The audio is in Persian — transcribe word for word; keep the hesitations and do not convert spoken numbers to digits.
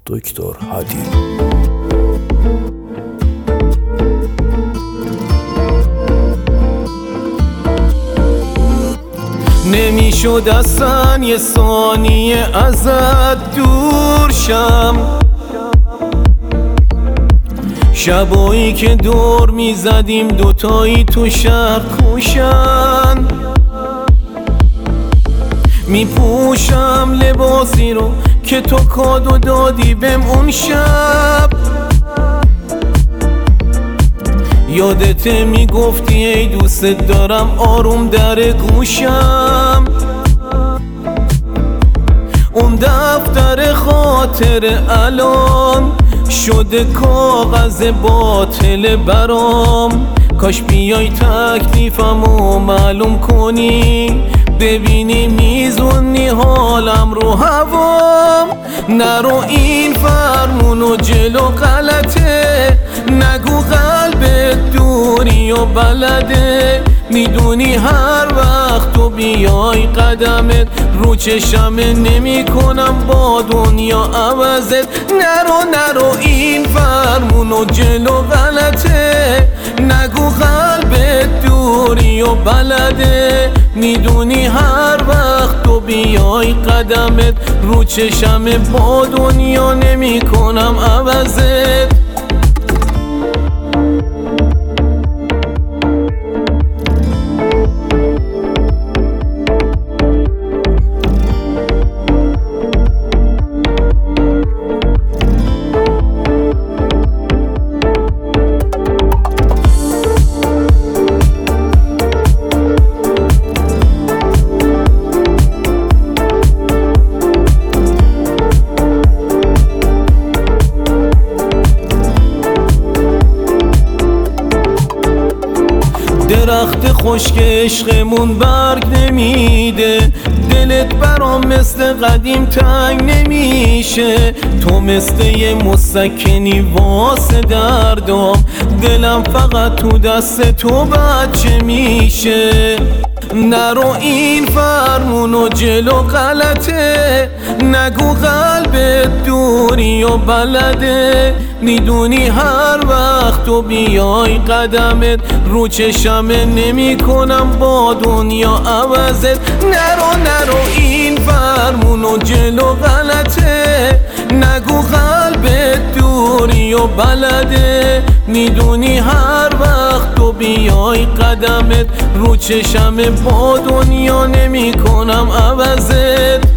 دکتر هادی. نمیشد اصلا یه ثانیه ازت دور شم، شبایی که دور میزدیم دوتایی تو شهر کوشن. میپوشم لباسی رو که تو کادو دادی بهم اون شب. یادت میگفتی ای دوست دارم آروم در گوشم. اون دفتر خاطر الان شده کاغذ باطل برام. کاش بیای تکلیفمو معلوم کنی، ببینی میزونی حالم رو هوام. نرو این فرمونو جلو غلطه، نگو قلبت دوری و بلده. میدونی هر وقت تو بیای قدمت رو چشمه نمی کنم با دنیا عوضت. نرو نرو این فرمونو جلو غلطه، نگو قلبت دوری و بلده. میدونی هر وقت تو بیای قدمت رو چشمه با دنیا نمی کنم عوضت. درخت خشک عشقمون برگ نمیده، دلت برام مثل قدیم تنگ نمیشه. تو مثل یه مسکنی واسه دردام، دلم فقط تو دست تو بچه میشه. نرو این فرمونو جلو غلطه، نگو قلبت دوری و بلده. میدونی هر وقت تو بیای قدمت رو چشمه نمی کنم با دنیا عوضت. نرو نرو این فرمونو جلو غلطه، نگو قلبت دوری و بلده. میدونی هر وقت تو بیای قدمت رو چشمه با دنیا نمی کنم عوضت.